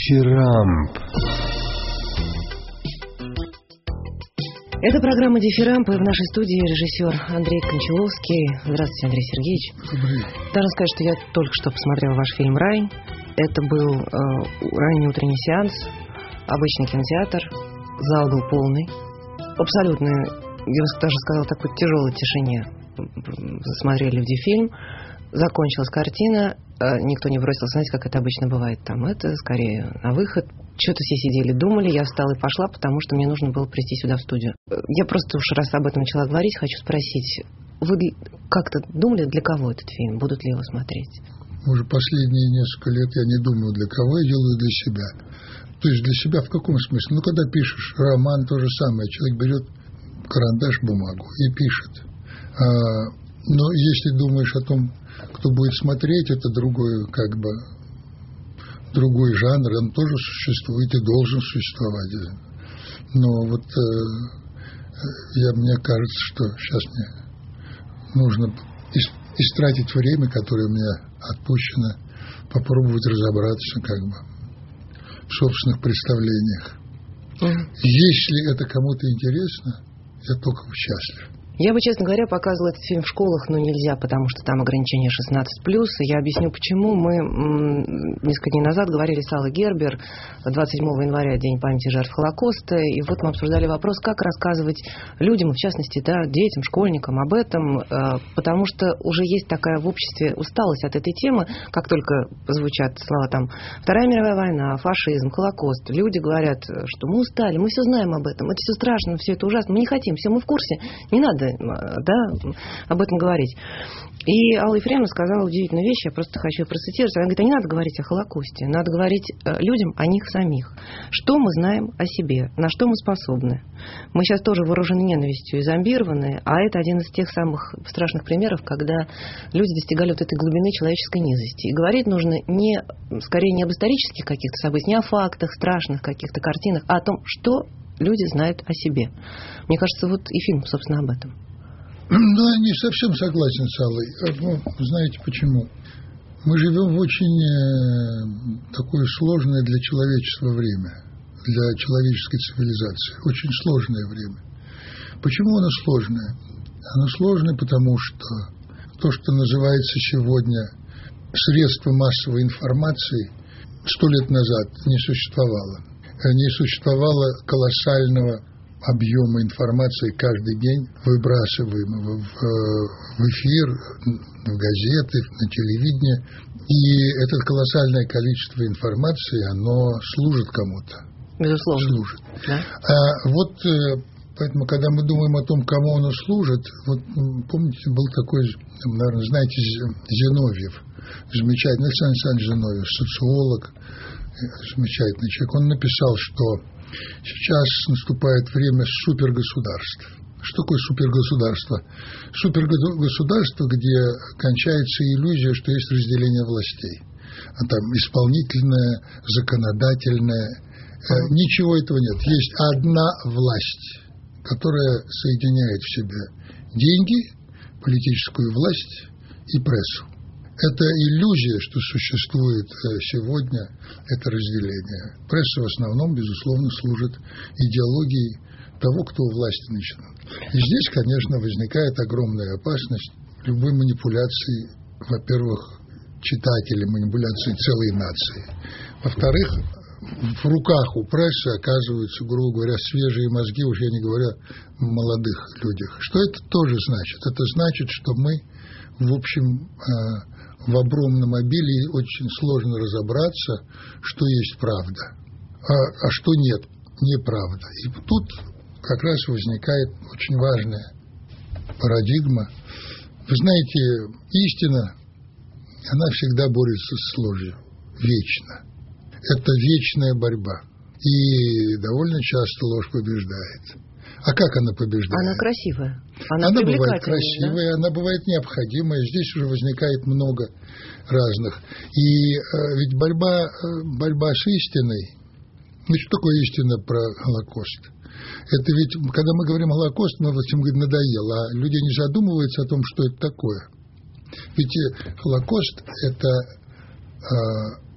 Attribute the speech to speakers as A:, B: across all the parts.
A: Дифирамб.
B: Это программа «Дифирамб», и в нашей студии режиссер Андрей Кончаловский. Здравствуйте, Андрей Сергеевич. Должна сказать, что я только что посмотрела ваш фильм «Рай». Это был ранний утренний сеанс, обычный кинотеатр, зал был полный. Абсолютно, я бы даже сказала, такой тяжелой тишине смотрели фильм. Закончилась картина, никто не бросился, знаете, как это обычно бывает там. Это скорее на выход. Что-то все сидели, думали, я встала и пошла, потому что мне нужно было прийти сюда в студию. Я просто уж раз об этом начала говорить, хочу спросить, вы как-то думали, для кого этот фильм, будут ли его смотреть?
C: Уже последние несколько лет я не думаю, для кого, я делаю для себя. То есть для себя в каком смысле? Ну, когда пишешь роман, то же самое. Человек берет карандаш, бумагу и пишет. Но если думаешь о том, кто будет смотреть, это другой, другой жанр, он тоже существует и должен существовать. Но вот мне кажется, что сейчас мне нужно истратить время, которое у меня отпущено, попробовать разобраться в собственных представлениях. Если это кому-то интересно, я только счастлив.
B: Я бы, честно говоря, показывала этот фильм в школах, но нельзя, потому что там ограничение 16+. И я объясню, почему. Мы несколько дней назад говорили с Аллой Гербер, 27 января, День памяти жертв Холокоста, и вот мы обсуждали вопрос, как рассказывать людям, в частности, детям, школьникам об этом, потому что уже есть такая в обществе усталость от этой темы, как только звучат слова там Вторая мировая война, фашизм, Холокост. Люди говорят, что мы устали, мы все знаем об этом, это все страшно, все это ужасно, мы не хотим, все, мы в курсе, не надо об этом говорить. И Алла Ефремовна сказала удивительную вещь, я просто хочу ее процитировать. Она говорит, не надо говорить о Холокосте, надо говорить людям о них самих. Что мы знаем о себе, на что мы способны. Мы сейчас тоже вооружены ненавистью и зомбированы, а это один из тех самых страшных примеров, когда люди достигали вот этой глубины человеческой низости. И говорить нужно скорее не об исторических каких-то событиях, не о фактах, страшных каких-то картинах, а о том, что люди знают о себе. Мне кажется, вот и фильм, собственно, об этом.
C: Да, не совсем согласен с Аллой. Знаете почему? Мы живем в очень такое сложное для человечества время, для человеческой цивилизации. Очень сложное время. Почему оно сложное? Оно сложное, потому что то, что называется сегодня средства массовой информации, 100 лет назад не существовало. Не существовало колоссального объема информации каждый день, выбрасываемого в эфир, в газеты, на телевидение. И это колоссальное количество информации, оно служит кому-то.
B: Безусловно.
C: Служит.
B: Да?
C: Поэтому, когда мы думаем о том, кому оно служит, помните, был такой, наверное, знаете, Зиновьев, замечательный, Александр Александрович Зиновьев, социолог, замечательный человек. Он написал, что сейчас наступает время супергосударств. Что такое супергосударство? Супергосударство, где кончается иллюзия, что есть разделение властей. Там исполнительное, законодательное. Ничего этого нет. Есть одна власть, которая соединяет в себе деньги, политическую власть и прессу. Это иллюзия, что существует сегодня это разделение. Пресса в основном, безусловно, служит идеологией того, кто у власти начинает. И здесь, конечно, возникает огромная опасность любой манипуляции, во-первых, читателей, манипуляции целой нации. Во-вторых, в руках у прессы оказываются, грубо говоря, свежие мозги, уж я не говорю о молодых людях. Что это тоже значит? Это значит, что мы, в общем, в огромном обилии очень сложно разобраться, что есть правда, а что нет, неправда. И тут как раз возникает очень важная парадигма. Вы знаете, истина, она всегда борется с ложью, вечно. Это вечная борьба. И довольно часто ложь побеждает. А как она побеждает?
B: Она красивая.
C: Она бывает красивая, да? Она бывает необходимая. Здесь уже возникает много разных. И ведь борьба с истиной. Ну, что такое истина про Холокост? Это ведь, когда мы говорим Холокост, мы всем говорим, надоело, а люди не задумываются о том, что это такое. Ведь Холокост – это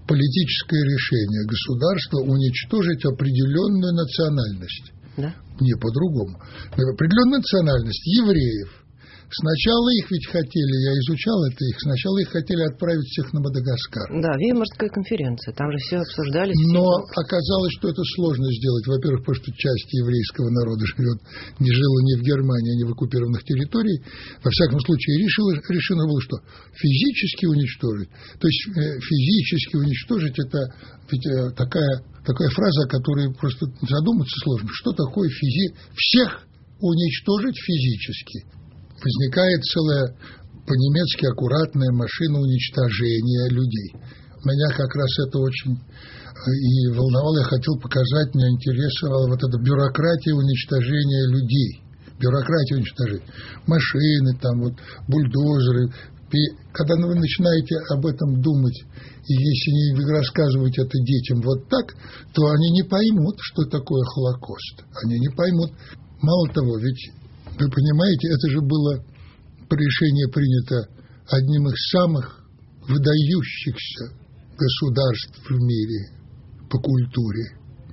C: политическое решение государства уничтожить определенную национальность.
B: Да?
C: Не по-другому. Определенную национальность евреев. Сначала их ведь хотели, я изучал это, сначала их хотели отправить всех на Мадагаскар.
B: Да, Веймарская конференция, там же все обсуждались.
C: Но оказалось, что это сложно сделать. Во-первых, потому что часть еврейского народа не жила ни в Германии, ни в оккупированных территориях. Во всяком случае, решено было, что физически уничтожить. То есть физически уничтожить – это ведь такая фраза, о которой просто задуматься сложно. Что такое всех уничтожить физически? Возникает целая по-немецки аккуратная машина уничтожения людей. Меня как раз это очень и волновало. Я хотел показать, меня интересовала вот эта бюрократия уничтожения людей. Бюрократия уничтожения. Машины, там вот, бульдозеры. Когда вы начинаете об этом думать, и если вы рассказываете это детям вот так, то они не поймут, что такое Холокост. Они не поймут. Мало того, ведь вы понимаете, это же было решение принято одним из самых выдающихся государств в мире по культуре.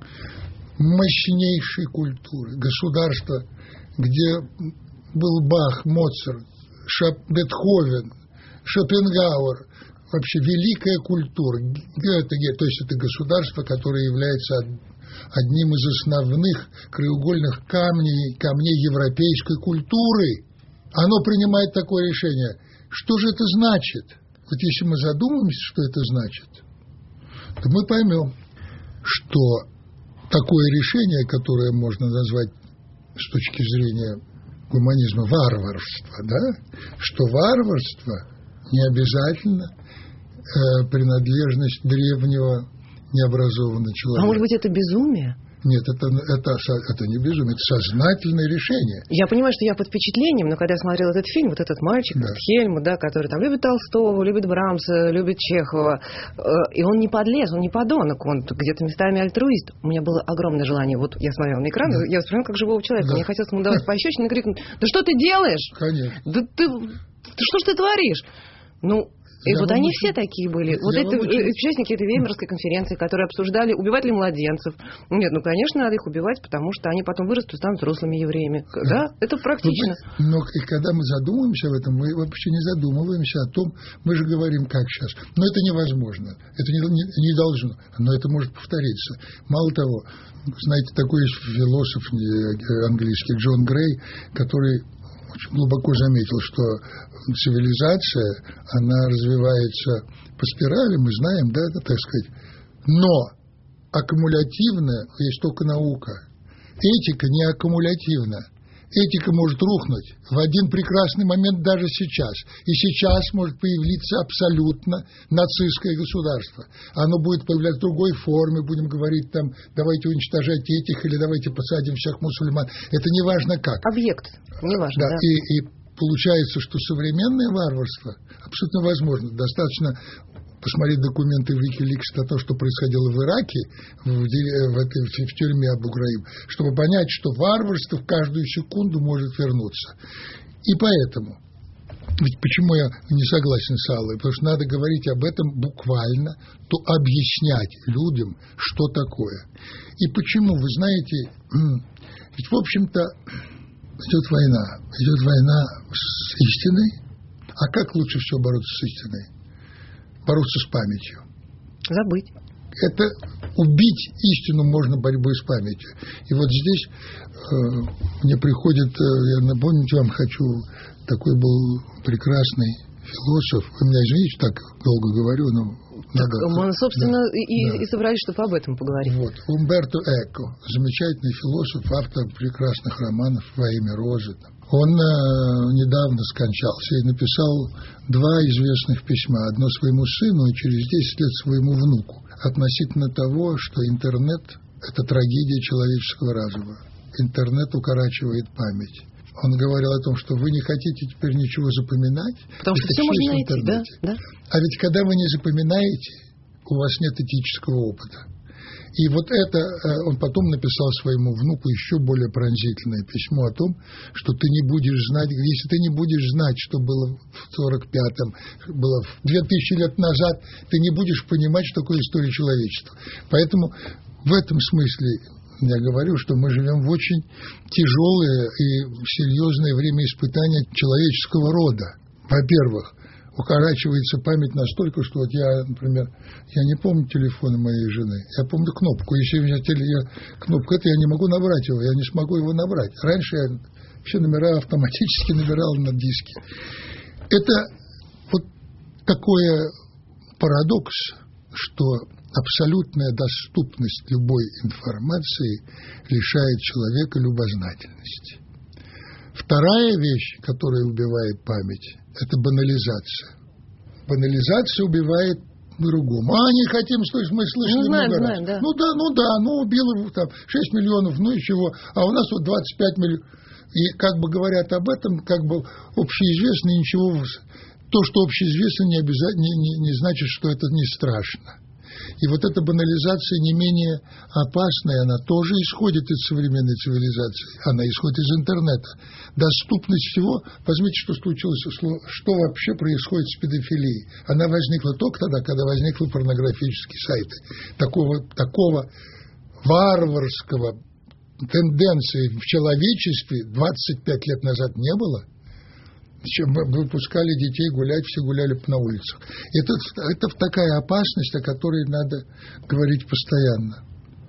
C: Мощнейшей культуры. Государство, где был Бах, Моцарт, Бетховен, Шопенгауэр. Вообще великая культура. То есть это государство, которое является одним из основных краеугольных камней европейской культуры. Оно принимает такое решение. Что же это значит? Вот если мы задумаемся, что это значит, то мы поймем, что такое решение, которое можно назвать с точки зрения гуманизма варварство, да? Что варварство не обязательно принадлежность древнего необразованного человека.
B: А может быть, это безумие?
C: Нет, это не безумие, это сознательное решение.
B: Я понимаю, что я под впечатлением, но когда я смотрела этот фильм, вот этот мальчик,
C: да.
B: этот Хельмут, да, который там любит Толстого, любит Брамса, любит Чехова, и он не подлез, он не подонок, он где-то местами альтруист. У меня было огромное желание, вот я смотрела на экран, да. Я воспринимала как живого человека, да. Мне хотелось ему давать пощечину и крикнуть: да что ты делаешь?
C: Конечно.
B: Да ты что ж ты творишь? Ну, и вот они все такие были. Вот это участники этой Веймарской конференции, которые обсуждали, убивать ли младенцев. Нет, ну, конечно, надо их убивать, потому что они потом вырастут и станут взрослыми евреями. Да, это практично.
C: Но когда мы задумываемся об этом, мы вообще не задумываемся о том, мы же говорим, как сейчас. Но это невозможно, это не должно, но это может повториться. Мало того, знаете, такой есть философ английский Джон Грей, который очень глубоко заметил, что цивилизация, она развивается по спирали, мы знаем, да, это, так сказать, но аккумулятивная есть только наука. Этика не аккумулятивна. Этика может рухнуть в один прекрасный момент даже сейчас. И сейчас может появиться абсолютно нацистское государство. Оно будет появляться в другой форме, будем говорить там, давайте уничтожать этих или давайте посадим всех мусульман. Это не важно как.
B: Объект, не важно, да.
C: И получается, что современное варварство абсолютно возможно. Достаточно посмотреть документы Wikileaks о том, что происходило в Ираке, в тюрьме Абу-Граиб, чтобы понять, что варварство в каждую секунду может вернуться. И поэтому, ведь почему я не согласен с Аллой, потому что надо говорить об этом буквально, то объяснять людям, что такое. И почему, вы знаете, ведь в общем-то идет война с истиной, а как лучше всего бороться с истиной? Бороться с памятью.
B: Забыть.
C: Это убить истину можно борьбой с памятью. И вот здесь мне приходит, я напомнить вам хочу, такой был прекрасный философ. Вы меня извините, так долго говорю, но надо.
B: Мы, собственно, и собрались, чтобы об этом поговорить.
C: Вот. Умберто Эко, замечательный философ, автор прекрасных романов «Во имя Розы». Он недавно скончался и написал 2 известных письма. Одно своему сыну и через 10 лет своему внуку. Относительно того, что интернет – это трагедия человеческого разума. Интернет укорачивает память. Он говорил о том, что вы не хотите теперь ничего запоминать.
B: Потому что все можно найти, да?
C: А ведь когда вы не запоминаете, у вас нет этического опыта. И вот это он потом написал своему внуку еще более пронзительное письмо о том, что ты не будешь знать, если ты не будешь знать, что было в 45-м, было 2000 лет назад, ты не будешь понимать, что такое история человечества. Поэтому в этом смысле я говорю, что мы живем в очень тяжелое и серьезное время испытания человеческого рода. Во-первых, укорачивается память настолько, что вот я, например, я не помню телефона моей жены, я помню кнопку. Если у меня кнопка, это я не могу набрать его, я не смогу его набрать. Раньше я все номера автоматически набирал на диске. Это вот такой парадокс, что абсолютная доступность любой информации лишает человека любознательности. Вторая вещь, которая убивает память, это банализация. Банализация убивает по-другому. Не хотим, что мы слышали много раз. Да. Убил его там 6 миллионов, и чего, а у нас вот 25 миллионов. И как бы говорят об этом, как бы общеизвестно, ничего. То, что общеизвестно, не значит, что это не страшно. И вот эта банализация не менее опасная, она тоже исходит из современной цивилизации, она исходит из интернета. Доступность всего, возьмите, что случилось, что вообще происходит с педофилией. Она возникла только тогда, когда возникли порнографические сайты. Такого варварского тенденции в человечестве 25 лет назад не было. Мы выпускали детей гулять, все гуляли на улицах. Это такая опасность, о которой надо говорить постоянно.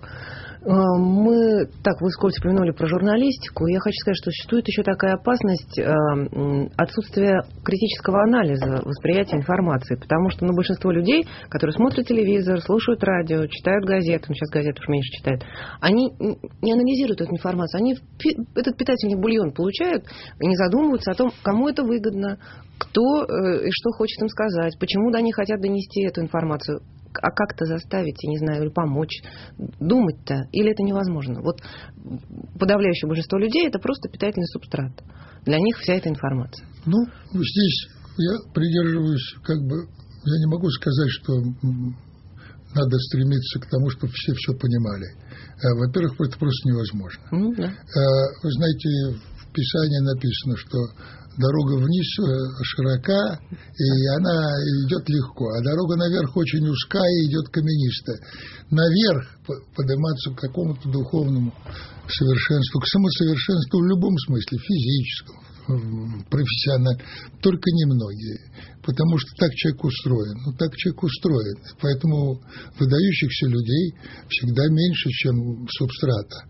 B: Вы вскользь упомянули про журналистику. Я хочу сказать, что существует еще такая опасность отсутствия критического анализа восприятия информации. Потому что большинство людей, которые смотрят телевизор, слушают радио, читают газеты, сейчас газеты уж меньше читают, они не анализируют эту информацию. Они этот питательный бульон получают и не задумываются о том, кому это выгодно, кто и что хочет им сказать, почему они хотят донести эту информацию. А как-то заставить, я не знаю, или помочь думать-то, или это невозможно? Вот подавляющее большинство людей это просто питательный субстрат. Для них вся эта информация.
C: Здесь я придерживаюсь, я не могу сказать, что надо стремиться к тому, чтобы все понимали. Во-первых, это просто невозможно.
B: Да.
C: Вы знаете, в Писании написано, что дорога вниз широка, и она идет легко, а дорога наверх очень узкая и идет каменистая. Наверх подниматься к какому-то духовному совершенству, к самосовершенству в любом смысле, физическому, профессиональному, только немногие. Потому что так человек устроен. Поэтому выдающихся людей всегда меньше, чем субстрата.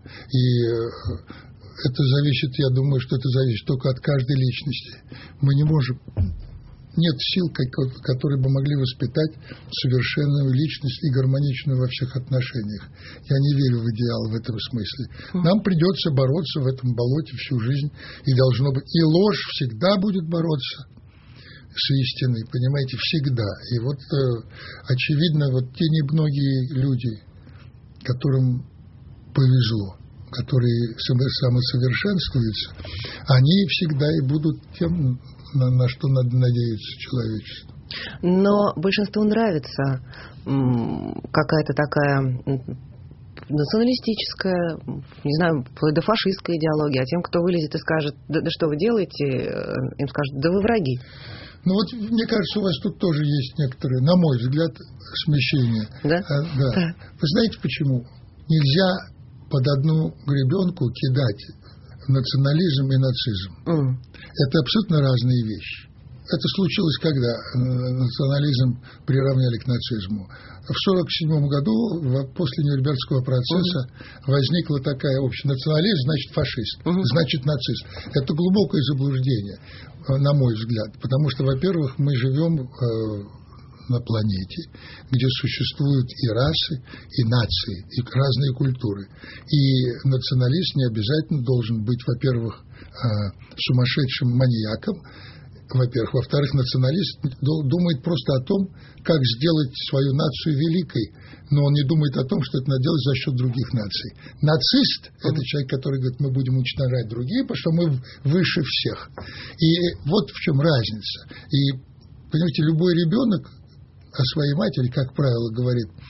C: И это зависит, я думаю, что это зависит только от каждой личности. Мы не можем, нет сил, которые бы могли воспитать совершенную личность и гармоничную во всех отношениях. Я не верю в идеал в этом смысле. Нам придется бороться в этом болоте всю жизнь, и должно быть. И ложь всегда будет бороться с истиной, понимаете, всегда. И вот, очевидно, те немногие люди, которым повезло, которые самосовершенствуются, они всегда и будут тем, на что надо надеяться человечеству.
B: Но большинству нравится какая-то такая националистическая, не знаю, вплоть до фашистская идеология, а тем, кто вылезет и скажет, да что вы делаете, им скажут, да вы враги.
C: Мне кажется, у вас тут тоже есть некоторые, на мой взгляд, смещения.
B: Да?
C: Да. Вы знаете почему? Нельзя под одну гребенку кидать национализм и нацизм. Это абсолютно разные вещи. Это случилось, когда национализм приравняли к нацизму. В 1947 году, после Нюрнбергского процесса, возникла такая общенационализм, значит фашист, значит нацист. Это глубокое заблуждение, на мой взгляд. Потому что, во-первых, мы живем на планете, где существуют и расы, и нации, и разные культуры. И националист не обязательно должен быть, во-первых, сумасшедшим маньяком, во-первых. Во-вторых, националист думает просто о том, как сделать свою нацию великой, но он не думает о том, что это надо делать за счет других наций. Нацист – это человек, который говорит, мы будем уничтожать другие, потому что мы выше всех. И вот в чем разница. И, понимаете, любой ребенок о своей матери, как правило, говорит,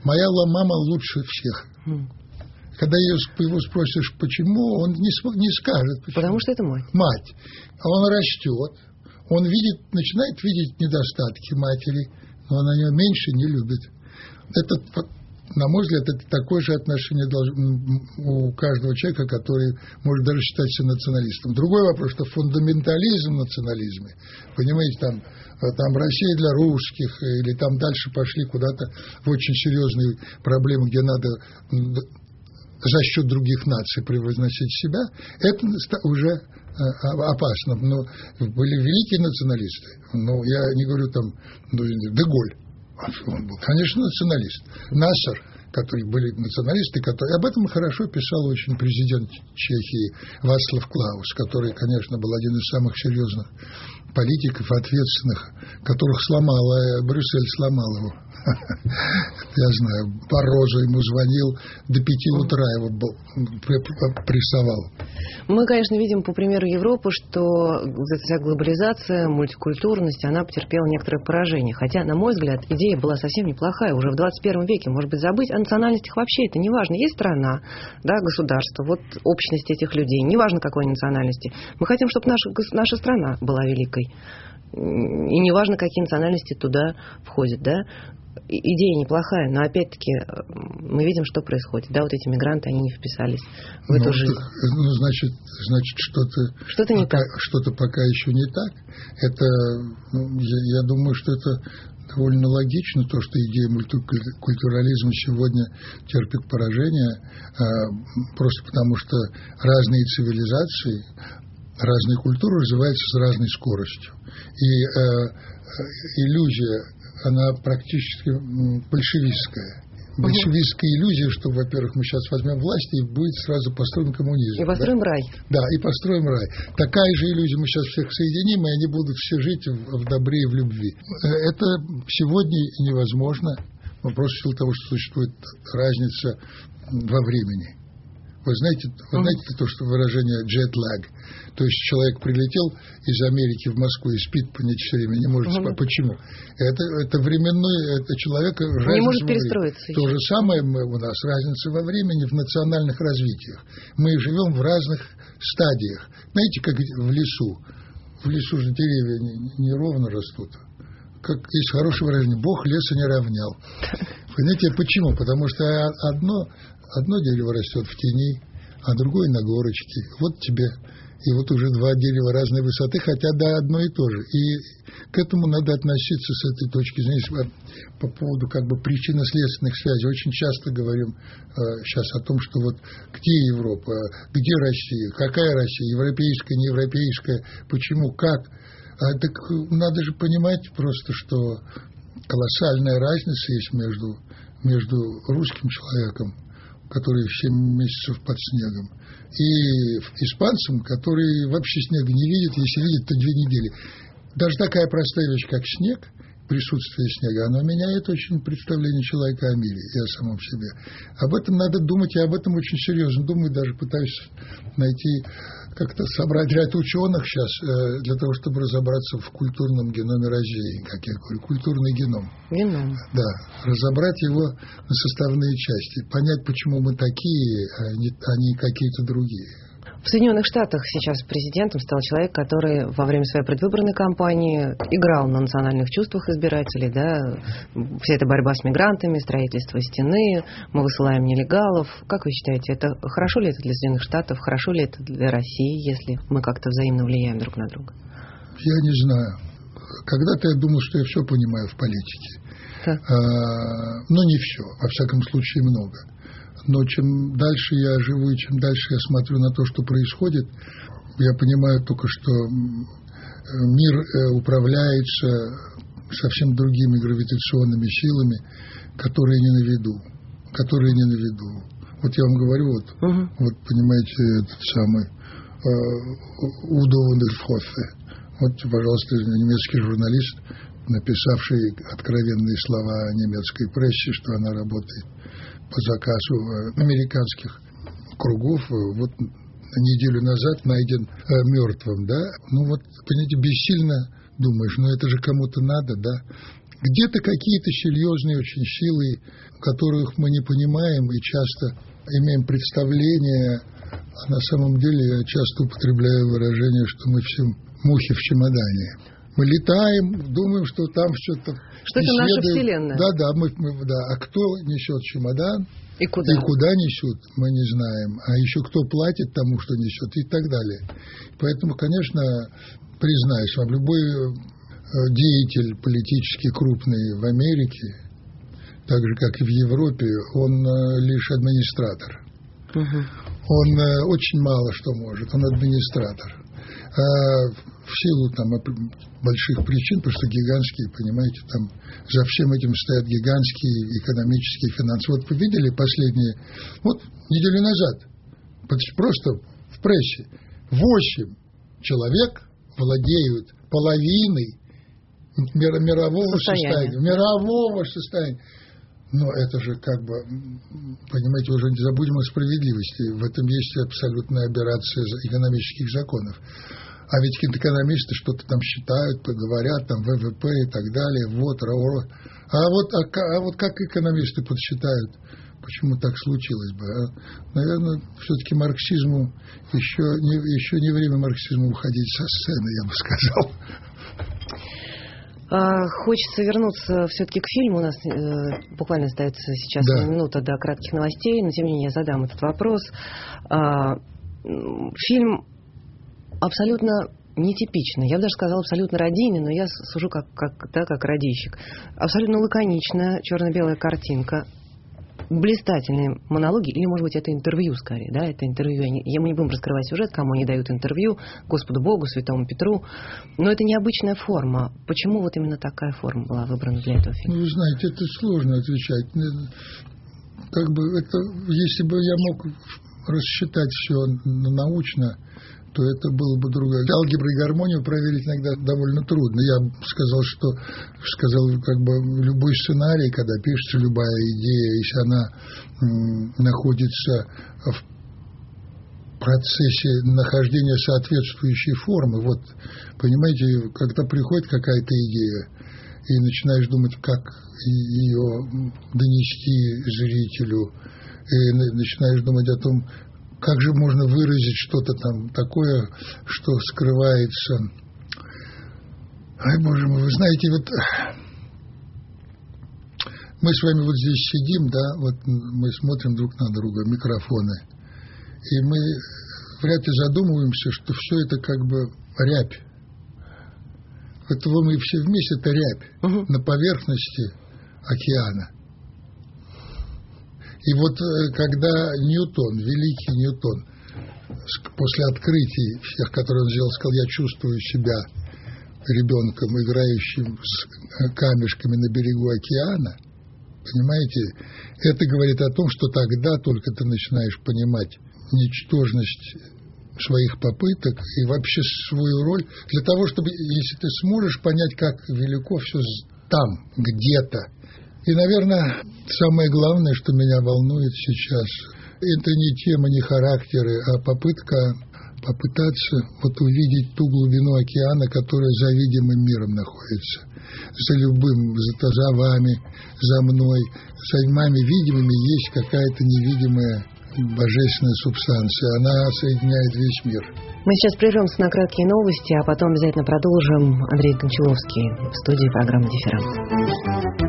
C: Моя мама лучше всех. Когда его спросишь, почему, он не скажет. Почему.
B: Потому что это мать.
C: Мать. А он растет, он начинает видеть недостатки матери, но она ее меньше не любит. Это, на мой взгляд, это такое же отношение у каждого человека, который может даже считаться националистом. Другой вопрос, что фундаментализм в национализме, понимаете, там Россия для русских, или там дальше пошли куда-то в очень серьезные проблемы, где надо за счет других наций превозносить себя, это уже опасно. Но были великие националисты. Но я не говорю там де Голь. Он был, конечно, националист. Нассер, которые были националисты, об этом хорошо писал очень президент Чехии Václav Klaus, который, конечно, был один из самых серьезных политиков, ответственных, которых Брюссель сломал его. Я знаю, Баррозо ему звонил, до 5 утра его прессовал.
B: Мы, конечно, видим по примеру Европы, что вся глобализация, мультикультурность, она потерпела некоторое поражение. Хотя, на мой взгляд, идея была совсем неплохая. Уже в 21 веке, может быть, забыть о национальностях вообще это не важно. Есть страна, да, государство, вот общность этих людей, неважно какой национальности. Мы хотим, чтобы наша страна была великой. И неважно, какие национальности туда входят, да. Идея неплохая, но опять-таки мы видим, что происходит. Да, вот эти мигранты, они не вписались в эту жизнь.
C: Значит, что-то не так. Что-то пока еще не так. Это, я думаю, что это довольно логично, то, что идея мультикультурализма сегодня терпит поражение, просто потому что разные цивилизации, разные культуры развиваются с разной скоростью. И иллюзия, она практически большевистская. Большевистская иллюзия, что, во-первых, мы сейчас возьмем власть, и будет сразу построен коммунизм.
B: И построим рай.
C: Да, и построим рай. Такая же иллюзия, мы сейчас всех соединим, и они будут все жить в добре и в любви. Это сегодня невозможно. Вопрос в силу того, что существует разница во времени. Вы знаете то, что выражение jet lag, то есть человек прилетел из Америки в Москву и спит все время, не может спать. Почему? Это временной, это человек разница.
B: Не может перестроиться.
C: То же самое у нас разница во времени в национальных развитиях. Мы живем в разных стадиях. Знаете, как в лесу. В лесу же деревья неровно растут. Как есть хорошее выражение, Бог леса не равнял. Понимаете, почему? Потому что одно дерево растет в тени, а другое на горочке. Вот тебе. И вот уже два дерева разной высоты, хотя да, одно и то же. И к этому надо относиться с этой точки зрения. По поводу причинно-следственных связей. Очень часто говорим сейчас о том, что вот где Европа, где Россия, какая Россия, европейская, неевропейская, почему, как. Так надо же понимать просто, что колоссальная разница есть между русским человеком, который 7 месяцев под снегом, и испанцем, который вообще снега не видит, если видит, то 2 недели. Даже такая простая вещь, как снег, присутствие снега, оно меняет очень представление человека о мире и о самом себе. Об этом надо думать, я об этом очень серьезно думаю, даже пытаюсь найти, как-то собрать ряд ученых сейчас для того, чтобы разобраться в культурном геноме России, как я говорю, культурный геном.
B: Геном.
C: Да, разобрать его на составные части, понять, почему мы такие, а не какие-то другие.
B: В Соединенных Штатах сейчас президентом стал человек, который во время своей предвыборной кампании играл на национальных чувствах избирателей, да, вся эта борьба с мигрантами, строительство стены, мы высылаем нелегалов. Как вы считаете, это хорошо ли это для Соединенных Штатов, хорошо ли это для России, если мы как-то взаимно влияем друг на друга?
C: Я не знаю. Когда-то я думал, что я все понимаю в политике. Но не все, во всяком случае много. Но чем дальше я живу и чем дальше я смотрю на то, что происходит, я понимаю только, что мир управляется совсем другими гравитационными силами, которые не на виду. Вот я вам говорю, вот понимаете, этот самый Удо Ундерфоффе. Вот, пожалуйста, немецкий журналист, написавший откровенные слова о немецкой прессе, что она работает по заказу американских кругов, вот неделю назад найден мертвым, да? Ну вот, понимаете, бессильно думаешь, это же кому-то надо, да? Где-то какие-то серьезные очень силы, которых мы не понимаем и часто имеем представление, а на самом деле я часто употребляю выражение, что мы все мухи в чемодане. Мы летаем, думаем, что там что-то...
B: Что это наша Вселенная.
C: Да. А кто несет чемодан
B: и куда
C: несет, мы не знаем. А еще кто платит тому, что несет, и так далее. Поэтому, конечно, признаюсь вам, любой деятель политически крупный в Америке, так же, как и в Европе, он лишь администратор. Он очень мало что может, он администратор. В силу там больших причин, потому что гигантские, понимаете, там за всем этим стоят гигантские экономические финансы. Вот вы видели последние, неделю назад, просто в прессе, 8 человек владеют половиной мирового состояния. Но это же понимаете, уже не забудем о справедливости. В этом есть абсолютная аберрация экономических законов. А ведь экономисты что-то там считают, говорят, там ВВП и так далее, А вот как экономисты подсчитают, почему так случилось бы? Наверное, все-таки марксизму, еще не время марксизму уходить со сцены, я бы сказал.
B: Хочется вернуться все-таки к фильму. У нас буквально остается сейчас минута до кратких новостей, но тем не менее я задам этот вопрос. Фильм абсолютно нетипичный, я бы даже сказала абсолютно радийный, но я сужу как радийщик. Абсолютно лаконичная черно-белая картинка, блистательные монологи, или, может быть, это интервью скорее, да, это интервью. Мы не будем раскрывать сюжет, кому они дают интервью, Господу Богу, Святому Петру, но это необычная форма. Почему вот именно такая форма была выбрана для этого фильма?
C: Вы знаете, это сложно отвечать. Если бы я мог рассчитать все научно, то это было бы другое. Алгебру и гармонию проверить иногда довольно трудно. Я сказал, любой сценарий, когда пишется любая идея, если она находится в процессе нахождения соответствующей формы, понимаете, когда приходит какая-то идея, и начинаешь думать, как ее донести зрителю, и начинаешь думать о том, как же можно выразить что-то там такое, что скрывается. Ай, Боже мой, вы знаете, мы с вами здесь сидим, мы смотрим друг на друга, микрофоны, и мы вряд ли задумываемся, что все это рябь. Мы все вместе, это рябь на поверхности океана. И когда Ньютон, великий Ньютон, после открытий всех, которые он сделал, сказал, я чувствую себя ребенком, играющим с камешками на берегу океана, понимаете, это говорит о том, что тогда только ты начинаешь понимать ничтожность своих попыток и вообще свою роль, для того, чтобы, если ты сможешь понять, как велико все там, где-то. И, наверное, самое главное, что меня волнует сейчас, это не тема, не характеры, а попытаться увидеть ту глубину океана, которая за видимым миром находится. За любым, за вами, за мной, за нами видимыми есть какая-то невидимая божественная субстанция. Она соединяет весь мир.
B: Мы сейчас прервемся на краткие новости, а потом обязательно продолжим. Андрей Кончаловский в студии программы «Дифферанс».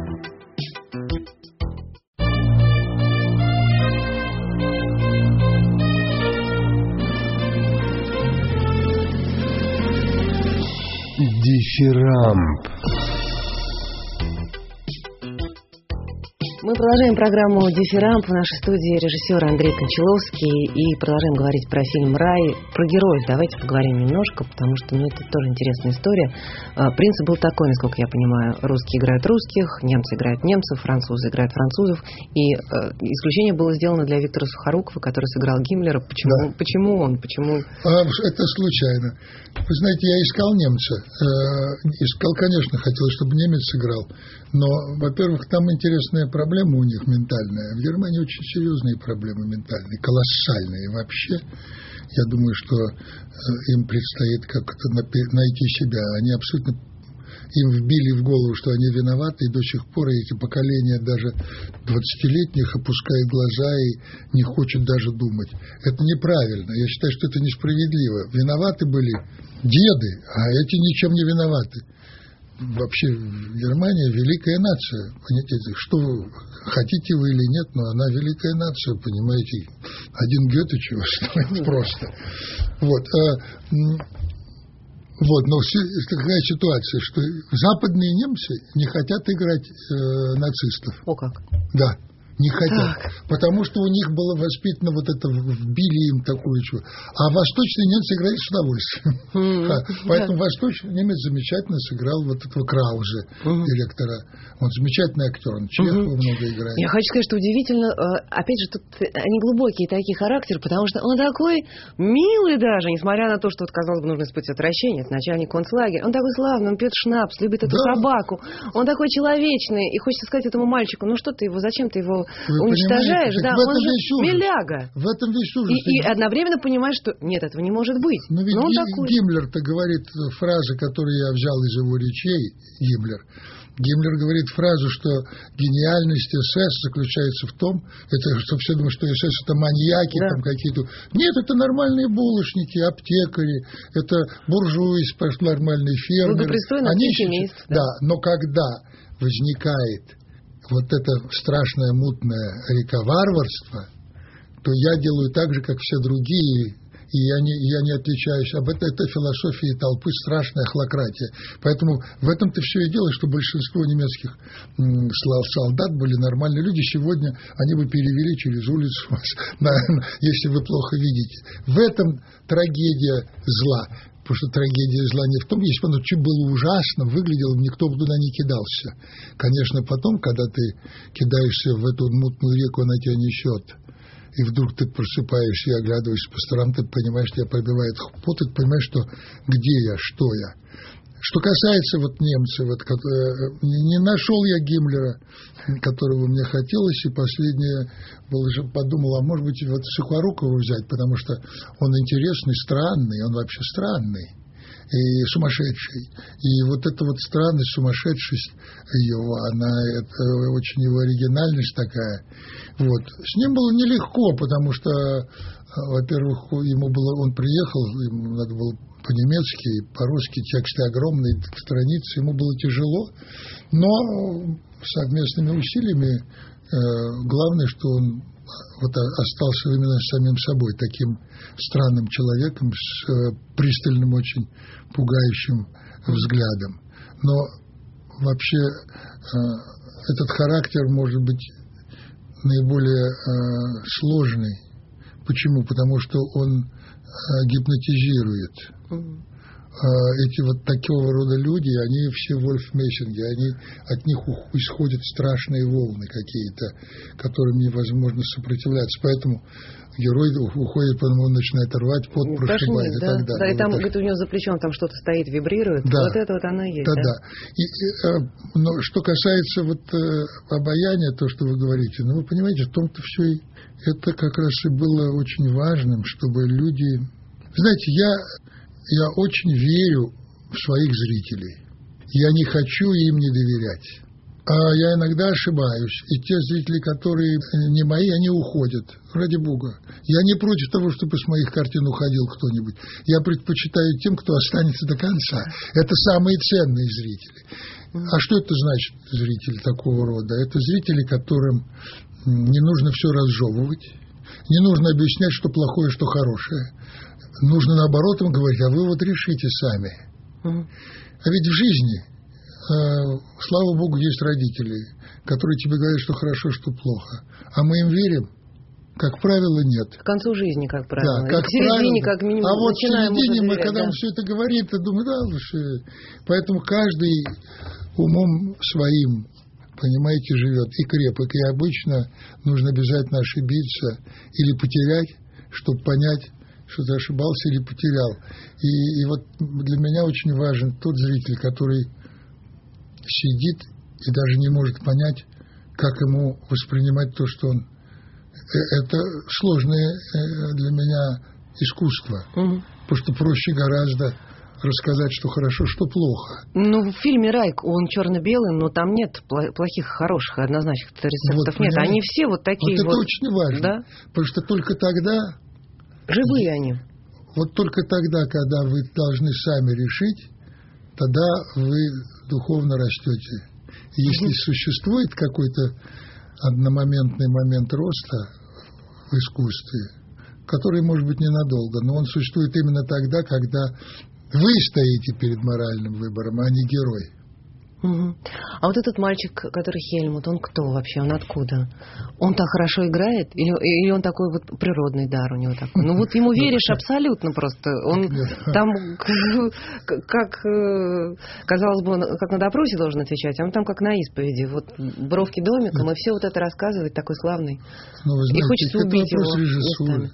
A: Дифферамп.
B: Мы продолжаем программу «Дифферамп». В нашей студии режиссер Андрей Кончаловский. И продолжаем говорить про фильм «Рай», про героев. Давайте поговорим немножко, потому что это тоже интересная история. Принцип был такой, насколько я понимаю. Русские играют русских, немцы играют немцев, французы играют французов. И исключение было сделано для Виктора Сухорукова, который сыграл Гиммлера. Почему? Да. Почему он? Почему?
C: Это случайно. Вы знаете, я искал немца. Конечно, хотел, чтобы немец сыграл. Но, во-первых, там интересная проблема у них ментальная. В Германии очень серьезные проблемы ментальные, колоссальные вообще. Я думаю, что им предстоит как-то найти себя. Они абсолютно им вбили в голову, что они виноваты, и до сих пор эти поколения даже 20-летних опускают глаза и не хочет даже думать. Это неправильно. Я считаю, что это несправедливо. Виноваты были деды, а эти ничем не виноваты. Вообще Германия великая нация, понимаете, что хотите вы или нет, но она великая нация, понимаете, один Гёте чего стоит просто. Вот, но такая ситуация, что западные немцы не хотят играть нацистов.
B: О как?
C: Да. Не хотят,
B: так.
C: Потому что у них было воспитано вот это, вбили им такое чего. А восточные немцы играли с удовольствием. Поэтому восточный немец замечательно сыграл вот этого Краузе, директора. Он замечательный актер, он Чехова много играет.
B: Я хочу сказать, что удивительно, опять же, тут они глубокие такие характеры, потому что он такой милый даже, несмотря на то, что, вот, казалось бы, нужно испытывать отвращение, это начальник концлагеря. Он такой славный, он пьет шнапс, любит эту собаку. Он такой человечный. И хочется сказать этому мальчику, ну что ты его, зачем ты его уничтожаешь? Да, он же миляга.
C: В этом весь ужас.
B: И одновременно понимаешь, что нет, этого не может быть.
C: Но ведь Гиммлер-то говорит фразы, которые я взял из его речей, Гиммлер говорит фразу, что гениальность СС заключается в том, что все думают, что СС это маньяки, там какие-то. Нет, это нормальные булочники, аптекари, это буржуи, нормальные фермеры. Они
B: семейств.
C: Да, но когда возникает вот эта страшная мутная река варварства, то я делаю так же, как все другие, и я не отличаюсь. Это философия толпы, страшная охлократия. Поэтому в этом-то все и дело, что большинство немецких солдат были нормальные люди. Сегодня они бы перевели через улицу вас, если вы плохо видите. В этом трагедия зла. Потому что трагедия зла не в том, если бы оно чуть было ужасно выглядело, никто бы туда не кидался. Конечно, потом, когда ты кидаешься в эту мутную реку, она тебя несет. И вдруг ты просыпаешься и оглядываешься по сторонам, ты понимаешь, тебя пробивает пот, ты понимаешь, что где я, что я. Что касается вот немцев, не нашел я Гиммлера, которого мне хотелось, и последнее подумал, а может быть, вот Сухорукова взять, потому что он интересный, странный, он вообще странный и сумасшедший. И вот эта вот странность, сумасшедшесть его, это очень его оригинальность такая. Вот. С ним было нелегко, потому что, во-первых, он приехал, ему надо было по-немецки, по-русски, тексты огромные, страницы, ему было тяжело, но совместными усилиями главное, что он остался именно самим собой, таким странным человеком с пристальным, очень пугающим взглядом. Но вообще этот характер может быть наиболее сложный. Почему? Потому что он гипнотизирует. Эти вот такого рода люди, они все вольфмессинги, от них исходят страшные волны какие-то, которым невозможно сопротивляться. Поэтому герой уходит, потому он начинает рвать, пот прошибает и так далее.
B: Да, и там, говорит, у него за плечом там что-то стоит, вибрирует. Да. Вот это вот оно и есть.
C: Да. Но что касается обаяния, то, что вы говорите, вы понимаете, в том-то все и это как раз и было очень важным, чтобы люди... Знаете, я очень верю в своих зрителей. Я не хочу им не доверять. А я иногда ошибаюсь. И те зрители, которые не мои, они уходят. Ради Бога. Я не против того, чтобы с моих картин уходил кто-нибудь. Я предпочитаю тем, кто останется до конца. Это самые ценные зрители. А что это значит, зрители такого рода? Это зрители, которым не нужно все разжевывать. Не нужно объяснять, что плохое, что хорошее. Нужно, наоборот, им говорить, а вы вот решите сами. А ведь в жизни, слава Богу, есть родители, которые тебе говорят, что хорошо, что плохо. А мы им верим? Как правило, нет.
B: К концу жизни, как правило.
C: Да, как
B: в середине,
C: правило.
B: как минимум,
C: а вот в середине мы,
B: доверять,
C: когда он все это говорит, я думаю, Поэтому каждый умом своим, понимаете, живет и крепок. И обычно нужно обязательно ошибиться или потерять, чтобы понять, что ты ошибался или потерял. И вот для меня очень важен тот зритель, который сидит и даже не может понять, как ему воспринимать то, что он... Это сложное для меня искусство. Потому что проще гораздо рассказать, что хорошо, что плохо.
B: Ну, в фильме «Райк» он черно-белый, но там нет плохих, хороших, однозначных рецептов. Вот, нет, они все вот такие
C: вот. Это очень важно, да? Потому что только тогда...
B: Живые они.
C: Вот только тогда, когда вы должны сами решить, тогда вы духовно растете. Если существует какой-то одномоментный момент роста в искусстве, который, может быть, ненадолго, но он существует именно тогда, когда вы стоите перед моральным выбором, а не герой.
B: А вот этот мальчик, который Хельмут, он кто вообще? Он откуда? Он так хорошо играет? Или он такой вот природный дар у него такой? Ну вот ему веришь абсолютно просто. Он там, как, казалось бы, как на допросе должен отвечать, а он там как на исповеди. Вот бровки домиком, и все вот это рассказывает, такой славный.
C: И хочется убить его.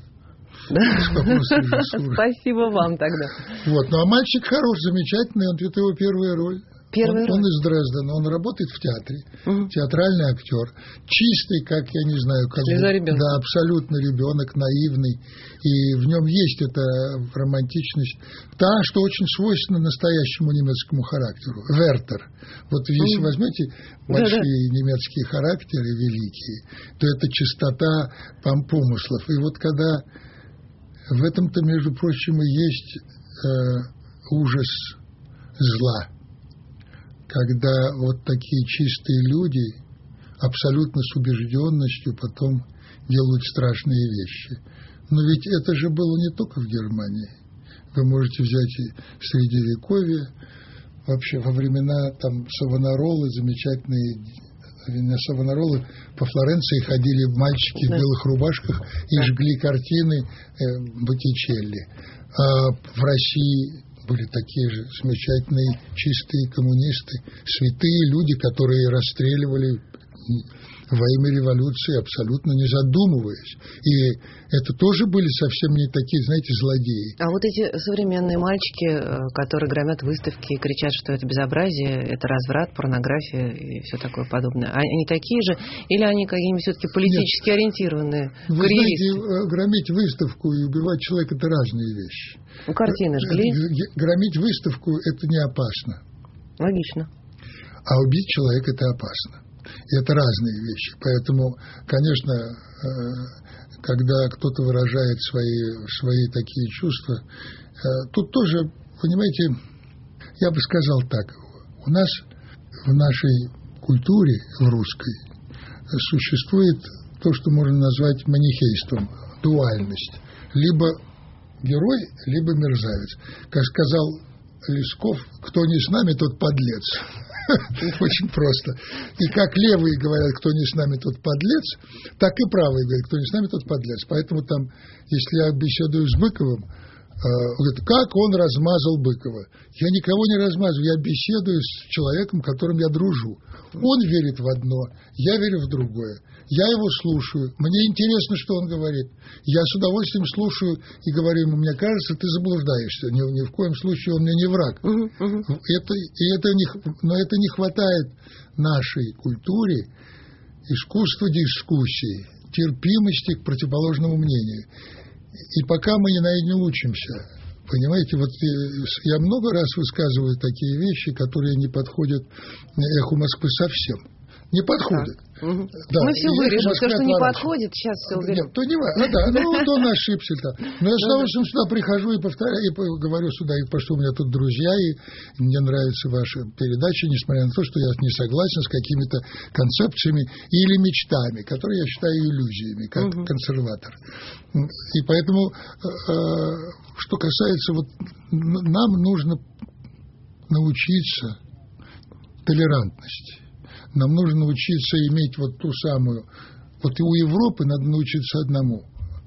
C: Да?
B: Спасибо вам тогда.
C: Вот, ну а мальчик хорош, замечательный, это его первая роль. Он из Дрездена, он работает в театре, театральный актер, чистый, как я не знаю, как да, абсолютно ребенок, наивный, и в нем есть эта романтичность, та, что очень свойственна настоящему немецкому характеру. Вертер. Вот если возьмете большие немецкие характеры великие, то это чистота помыслов. И вот когда в этом-то, между прочим, и есть ужас зла. Когда вот такие чистые люди абсолютно с убежденностью потом делают страшные вещи. Но ведь это же было не только в Германии. Вы можете взять и Средневековье, вообще во времена там Савонаролы, замечательные Савонаролы, по Флоренции ходили мальчики в белых рубашках и жгли картины Боттичелли. А в России были такие же замечательные чистые коммунисты, святые люди, которые расстреливали во имя революции, абсолютно не задумываясь. И это тоже были совсем не такие, знаете, злодеи.
B: А вот эти современные мальчики, которые громят выставки и кричат, что это безобразие, это разврат, порнография и все такое подобное, они такие же? Или они какие-нибудь все-таки политически ориентированные?
C: Вы знаете, громить выставку и убивать человека – это разные вещи.
B: Ну, картины жгли.
C: Громить выставку – это не опасно.
B: Логично.
C: А убить человека – это опасно. И это разные вещи. Поэтому, конечно, когда кто-то выражает свои такие чувства, тут тоже, понимаете, я бы сказал так, у нас в нашей культуре, в русской, существует то, что можно назвать манихейством, дуальность. Либо герой, либо мерзавец. Как сказал Лесков, кто не с нами, тот подлец. Очень просто. И как левые говорят, кто не с нами, тот подлец, так и правые говорят, кто не с нами, тот подлец. Поэтому там, если я беседую с Быковым, он говорит, как он размазал Быкова? Я никого не размазываю, я беседую с человеком, которым я дружу. Он верит в одно, я верю в другое. Я его слушаю, мне интересно, что он говорит. Я с удовольствием слушаю и говорю ему, мне кажется, ты заблуждаешься. Ни в коем случае он мне не враг. Но это не хватает нашей культуре искусства дискуссии, терпимости к противоположному мнению. И пока мы не учимся, понимаете, вот я много раз высказываю такие вещи, которые не подходят эху Москвы совсем. Не подходят.
B: Да, мы все вырежем. Все, что не подходит, сейчас все уберем.
C: Нет, то не важно. Вот он ошибся. Но я с удовольствием сюда прихожу и повторяю, и говорю сюда, и потому что у меня тут друзья, и мне нравится ваша передача, несмотря на то, что я не согласен с какими-то концепциями или мечтами, которые я считаю иллюзиями, как консерватор. И поэтому, что касается, вот нам нужно научиться толерантности. Нам нужно научиться иметь вот ту самую... Вот и у Европы надо научиться одному.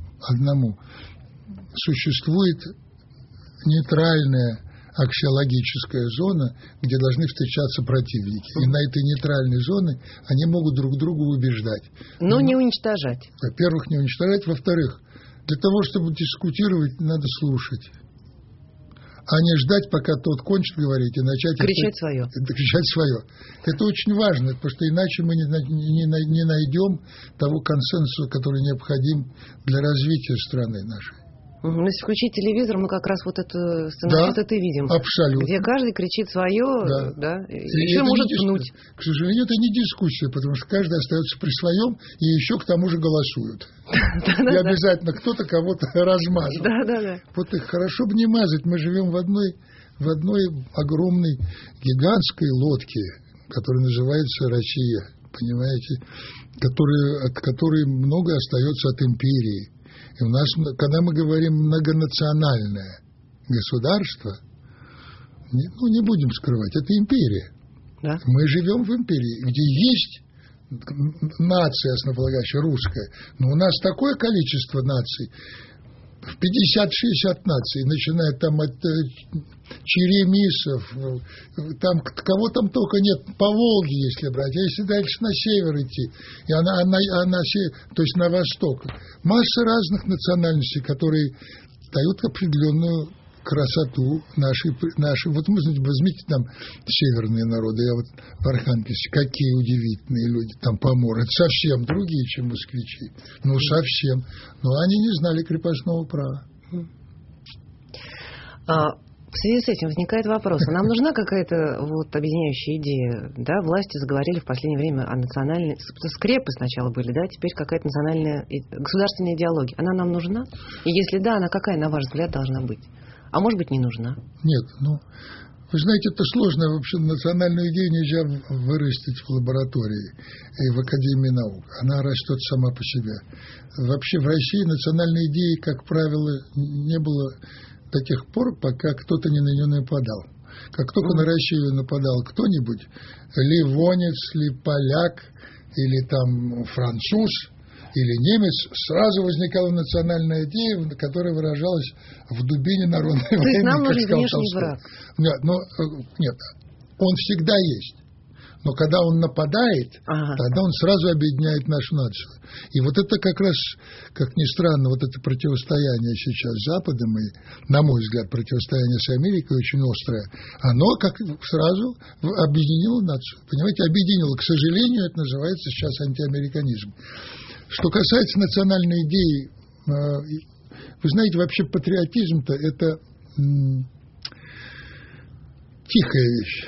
C: Существует нейтральная аксиологическая зона, где должны встречаться противники. И на этой нейтральной зоне они могут друг друга убеждать.
B: Но не уничтожать.
C: Во-первых, не уничтожать. Во-вторых, для того, чтобы дискутировать, надо слушать. А не ждать, пока тот кончит говорить, и начать...
B: Кричать свое.
C: Кричать свое. Это очень важно, потому что иначе мы не найдем того консенсуса, который необходим для развития страны нашей.
B: Но если включить телевизор, мы как раз вот эту сцену это видим.
C: Абсолютно.
B: Где каждый кричит свое, и еще может пнуть.
C: К сожалению, это не дискуссия, потому что каждый остается при своем, и еще к тому же голосуют. И обязательно кто-то кого-то размазал. Вот их хорошо бы не мазать. Мы живем в одной огромной гигантской лодке, которая называется Россия, понимаете, которой много остается от империи. И у нас, когда мы говорим многонациональное государство, не будем скрывать, это империя.
B: Да?
C: Мы живем в империи, где есть нация, основополагающая, русская, но у нас такое количество наций, в 50-60 наций, начиная там от черемисов, там, кого там только нет, по Волге, если брать, а если дальше на север идти, то есть на восток, масса разных национальностей, которые дают определенную красоту нашей. Вот возьмите там северные народы, я вот в Архангельске, какие удивительные люди, там поморы, это совсем другие, чем москвичи, совсем, но они не знали крепостного права.
B: В связи с этим возникает вопрос, а нам нужна какая-то объединяющая идея, да, власти заговорили в последнее время о национальной, скрепы сначала были, да, теперь какая-то национальная, государственная идеология, она нам нужна? И если да, она какая, на ваш взгляд, должна быть? А может быть, не нужна?
C: Нет, вы знаете, это сложно. Вообще национальную идею нельзя вырастить в лаборатории и в Академии наук. Она растет сама по себе. Вообще в России национальной идеи, как правило, не было до тех пор, пока кто-то не на нее нападал. Как только на Россию нападал кто-нибудь, ливонец, ли поляк, или там француз, или немец, сразу возникала национальная идея, которая выражалась в дубине народной войны.
B: То есть нам нужен внешний враг?
C: Нет, он всегда есть. Но когда он нападает, тогда он сразу объединяет нашу нацию. И вот это как раз, как ни странно, вот это противостояние сейчас с Западом, и, на мой взгляд, противостояние с Америкой очень острое, оно как сразу объединило нацию. Понимаете, объединило. К сожалению, это называется сейчас антиамериканизм. Что касается национальной идеи, вы знаете, вообще патриотизм-то это тихая вещь.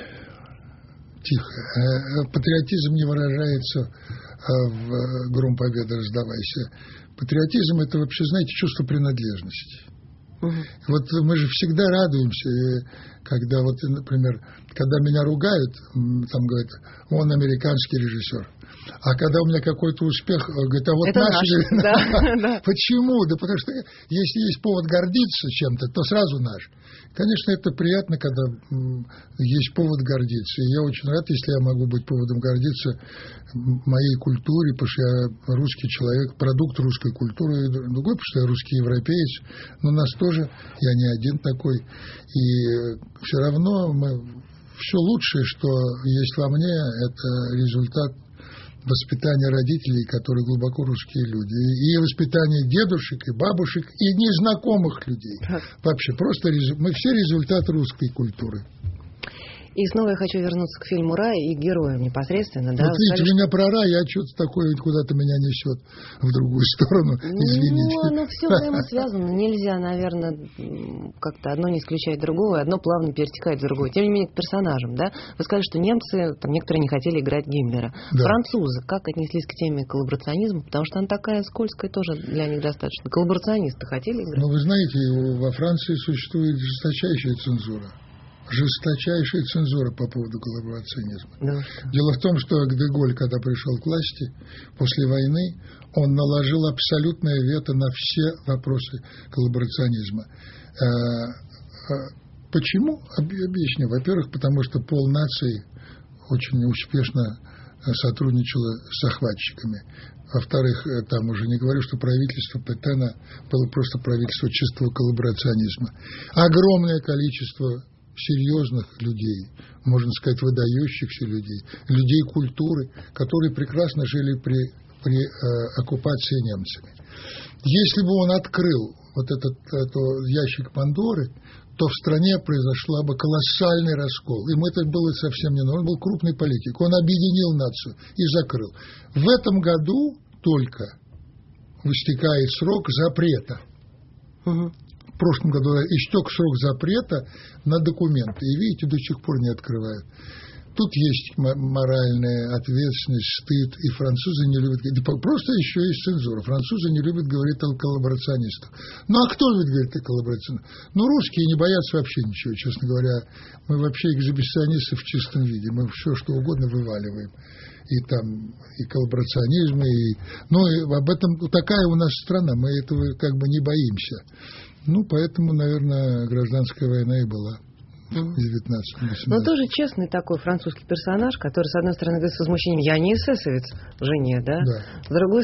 C: Тихо. Патриотизм не выражается в «Гром победы раздавайся». Патриотизм – это вообще, знаете, чувство принадлежности. Вот мы же всегда радуемся, когда вот, например, когда меня ругают, там говорят, он американский режиссер. А когда у меня какой-то успех, говорят, а вот
B: это
C: наш.
B: Да.
C: Почему? Да потому что если есть повод гордиться чем-то, то сразу наш. Конечно, это приятно, когда есть повод гордиться. И я очень рад, если я могу быть поводом гордиться моей культуре, потому что я русский человек, продукт русской культуры, и другой, потому что я русский европеец. Но нас тоже, я не один такой. И все равно все лучшее, что есть во мне, это результат воспитание родителей, которые глубоко русские люди, и воспитание дедушек, и бабушек, и незнакомых людей. Вообще, просто мы все результат русской культуры.
B: И снова я хочу вернуться к фильму «Рай» и героям непосредственно. Да?
C: Вот видите, у меня про рай, я что-то такое куда-то меня несет в другую сторону, извините.
B: Ну, все взаимосвязано. Нельзя, наверное, как-то одно не исключает другого, одно плавно перетекает в другое. Тем не менее, к персонажам, да? Вы сказали, что немцы, там некоторые не хотели играть Гиммлера. Да. Французы как отнеслись к теме коллаборационизма? Потому что она такая скользкая тоже для них достаточно. Коллаборационисты хотели играть?
C: Ну, вы знаете, во Франции существует жесточайшая цензура. Жесточайшая цензура по поводу коллаборационизма. Да. Дело в том, что Деголь, когда пришел к власти после войны, он наложил абсолютное вето на все вопросы коллаборационизма. Почему? Объясню. Во-первых, потому что полнации очень успешно сотрудничала с захватчиками. Во-вторых, там уже не говорю, что правительство Петена было просто правительство чистого коллаборационизма. Огромное количество серьезных людей, можно сказать, выдающихся людей, людей культуры, которые прекрасно жили при оккупации немцами. Если бы он открыл вот этот ящик Пандоры, то в стране произошла бы колоссальный раскол. Ему это было совсем не нужно. Он был крупный политик. Он объединил нацию и закрыл. В этом году только истекает срок запрета в прошлом году истек срок запрета на документы. И, видите, до сих пор не открывают. Тут есть моральная ответственность, стыд, и французы не любят, просто еще есть цензура. Французы не любят говорить о коллаборационистах. Ну, а кто любит говорить о коллаборационистах? Ну, русские не боятся вообще ничего, честно говоря. Мы вообще эксгибиционисты в чистом виде. Мы все, что угодно вываливаем. И там, и коллаборационизм, и... Ну, и об этом, такая у нас страна, мы этого как бы не боимся. Ну, поэтому, наверное, гражданская война и была. 19-18.
B: Но тоже честный такой французский персонаж, который, с одной стороны, говорит с возмущением: я не эсэсовец жене, да? С другой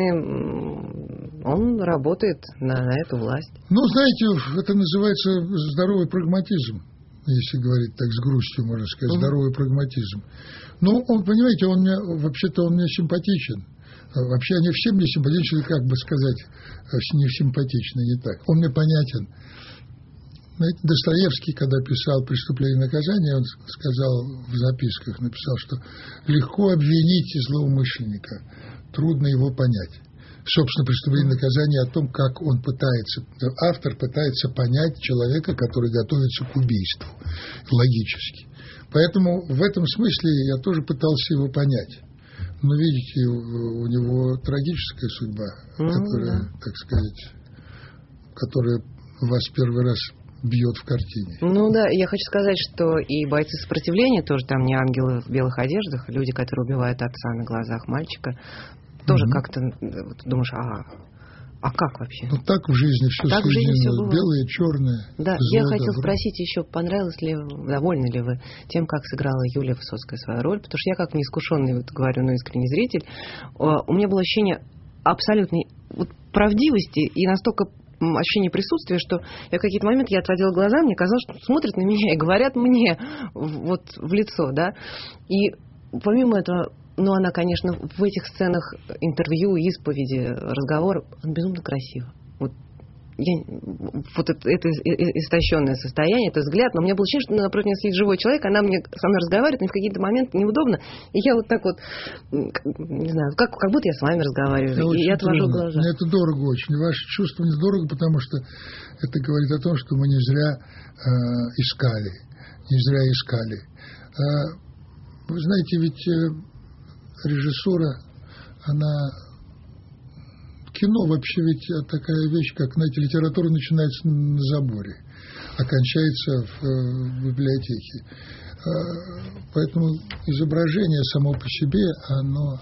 B: стороны, он работает на эту власть.
C: Ну, знаете, это называется здоровый прагматизм, если говорить так с грустью, можно сказать, здоровый прагматизм. Ну, он, понимаете, он мне симпатичен. Вообще они все мне симпатичны, как бы сказать, не симпатичны, не так. Он мне понятен. Знаете, Достоевский, когда писал «Преступление и наказание», он сказал в записках, написал, что легко обвинить злоумышленника, трудно его понять. Собственно, «Преступление и наказание» о том, как он пытается, автор пытается понять человека, который готовится к убийству, логически. Поэтому в этом смысле я тоже пытался его понять. Но, видите, у него трагическая судьба, которая, так сказать, которая вас первый раз бьет в картине.
B: Ну да, я хочу сказать, что и бойцы сопротивления тоже там не ангелы в белых одеждах, люди, которые убивают отца на глазах мальчика, тоже как-то думаешь, а как вообще?
C: Ну так в жизни все соединено, белое, черное.
B: Да,
C: зло,
B: я хотела
C: добро.
B: спросить еще, понравилось ли, довольны ли вы тем, как сыграла Юлия Высоцкая свою роль, потому что я как неискушенный, говорю, но искренний зритель, у меня было ощущение абсолютной правдивости и настолько ощущение присутствия, что я в какие-то моменты я отводила глаза, мне казалось, что смотрят на меня и говорят мне вот в лицо, да. И помимо этого, ну, она, конечно, в этих сценах интервью, исповеди, разговор, он безумно красиво. Вот это истощенное состояние, это взгляд, но у меня было ощущение, что напротив меня сидит живой человек, она со мной разговаривает, мне в какие-то моменты неудобно, и я вот так вот, не знаю, как будто я с вами разговариваю, и я отвожу глаза.
C: Мне это дорого очень, ваше чувство мне дорого, потому что это говорит о том, что мы не зря искали. Вы знаете, ведь режиссура, она... Кино вообще ведь такая вещь, как, знаете, литература начинается на заборе, а кончается в библиотеке. Поэтому изображение само по себе, оно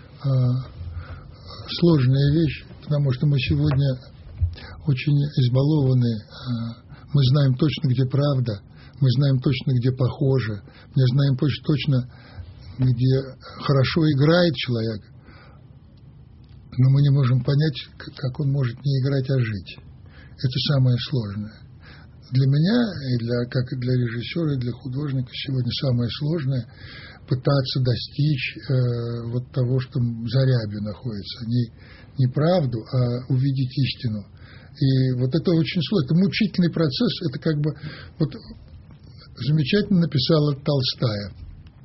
C: сложная вещь, потому что мы сегодня очень избалованы. Мы знаем точно, где правда, мы знаем точно, где похоже, мы знаем точно, где хорошо играет человек. Но мы не можем понять, как он может не играть, а жить. Это самое сложное. Для меня, как и для режиссера, и для художника, сегодня самое сложное – пытаться достичь вот того, что за рябью находится. Не правду, а увидеть истину. И вот это очень сложно. Это мучительный процесс. Это как бы... Вот замечательно написала Толстая,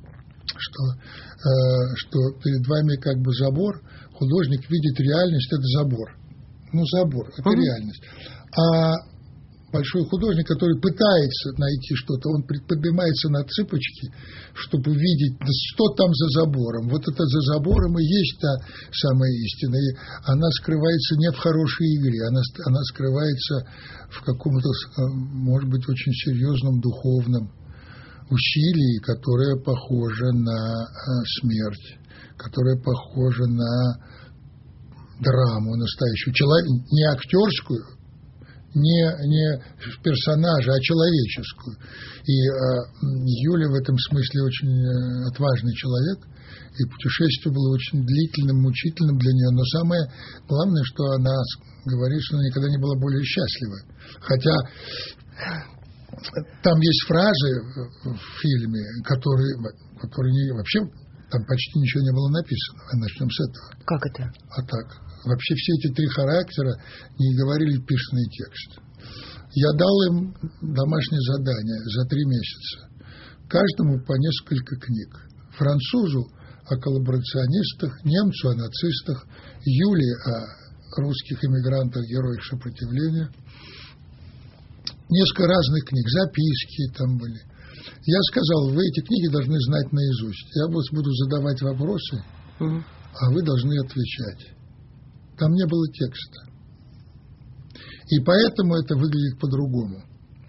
C: что перед вами как бы забор, художник видит реальность, это забор. Ну, забор, это реальность. А большой художник, который пытается найти что-то, он поднимается на цыпочки, чтобы увидеть, что там за забором. Вот это за забором и есть та самая истина. И она скрывается не в хорошей игре, она скрывается в каком-то, может быть, очень серьезном духовном усилии, которое похоже на смерть, которое похоже на драму настоящую, не актерскую, не персонажа, а человеческую. И Юля в этом смысле очень отважный человек, и путешествие было очень длительным, мучительным для нее. Но самое главное, что она говорит, что она никогда не была более счастлива. Хотя там есть фразы в фильме, которые вообще там почти ничего не было написано. Начнем с этого.
B: Как это?
C: А так. Вообще все эти три характера не говорили писанный текст. Я дал им домашнее задание за 3 месяца. Каждому по несколько книг. Французу о коллаборационистах, немцу о нацистах, Юлии о русских эмигрантах, героях сопротивления, несколько разных книг, записки там были. Я сказал, вы эти книги должны знать наизусть. Я вас буду задавать вопросы, а вы должны отвечать. Там не было текста. И поэтому это выглядит по-другому.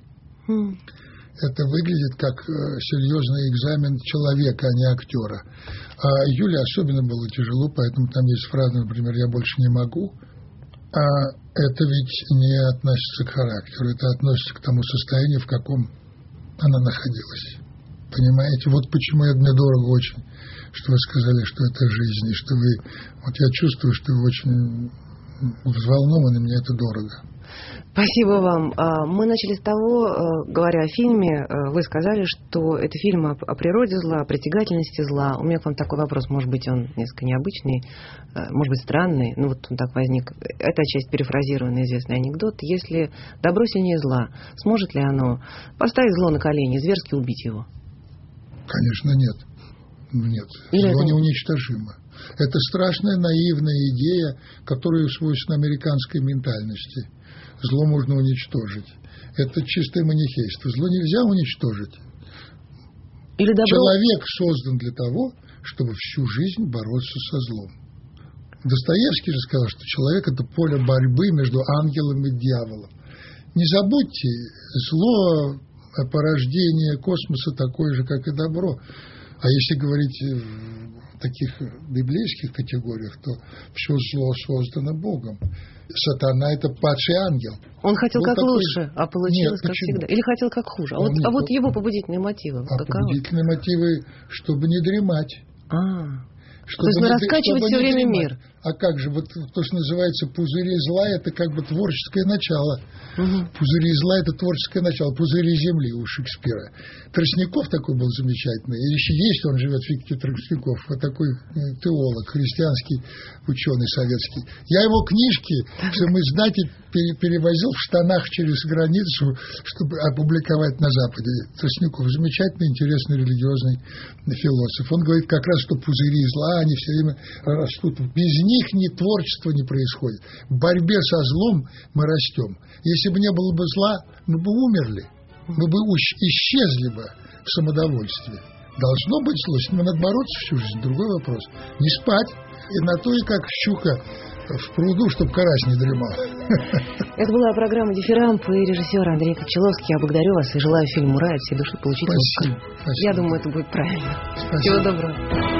C: Это выглядит как серьезный экзамен человека, а не актера. А Юле особенно было тяжело, поэтому там есть фраза, например, «я больше не могу». А это ведь не относится к характеру, это относится к тому состоянию, в каком она находилась. Понимаете? Вот почему мне дорого очень, что вы сказали, что это жизнь, и что вы... Вот я чувствую, что вы очень взволнованы, мне это дорого.
B: Спасибо вам. Мы начали с того, говоря о фильме, вы сказали, что это фильм о природе зла, о притягательности зла. У меня к вам такой вопрос, может быть, он несколько необычный, может быть, странный, но вот он так возник. Это часть перефразированный известный анекдот. Если добро сильнее зла, сможет ли оно поставить зло на колени, зверски убить его?
C: Конечно, нет. Нет.
B: Или
C: зло
B: это...
C: неуничтожимо. Это страшная наивная идея, которая свойственна американской ментальности. Зло можно уничтожить. Это чистое манихейство. Зло нельзя уничтожить.
B: Или добро...
C: Человек создан для того, чтобы всю жизнь бороться со злом. Достоевский же сказал, что человек – это поле борьбы между ангелом и дьяволом. Не забудьте, зло, порождение космоса такое же, как и добро. А если говорить в таких библейских категориях, то все зло создано Богом. Сатана – это падший ангел.
B: Он хотел
C: вот
B: как
C: такой...
B: лучше, а получилось
C: Нет,
B: как
C: почему?
B: всегда. Или хотел как хуже. А вот его побудительные мотивы.
C: А побудительные мотивы, чтобы не дремать.
B: То есть раскачивать все время мир.
C: А как же, вот то, что называется пузыри зла, это как бы творческое начало. Пузыри зла – это творческое начало. Пузыри земли у Шекспира. Тростников такой был замечательный. И еще есть, он живет в Викторе Тростников. Вот такой теолог, христианский ученый советский. Я его книжки, все мы знаете, перевозил в штанах через границу, чтобы опубликовать на Западе. Тростников замечательный, интересный религиозный философ. Он говорит как раз, что пузыри зла, они все время растут. Без них ни творчество не происходит. В борьбе со злом мы растем. Если бы не было бы зла, мы бы умерли. Мы бы исчезли бы в самодовольстве. Должно быть зло, с ним надо бороться всю жизнь. Другой вопрос. Не спать. И на то, и как щука в пруду, чтобы карась не дремал.
B: Это была программа «Дифирамп» и режиссер Андрей Кончаловский. Я благодарю вас и желаю фильму «Рай» от всей души получить Оскар.
C: Спасибо.
B: Я думаю, это будет правильно.
C: Спасибо.
B: Всего доброго.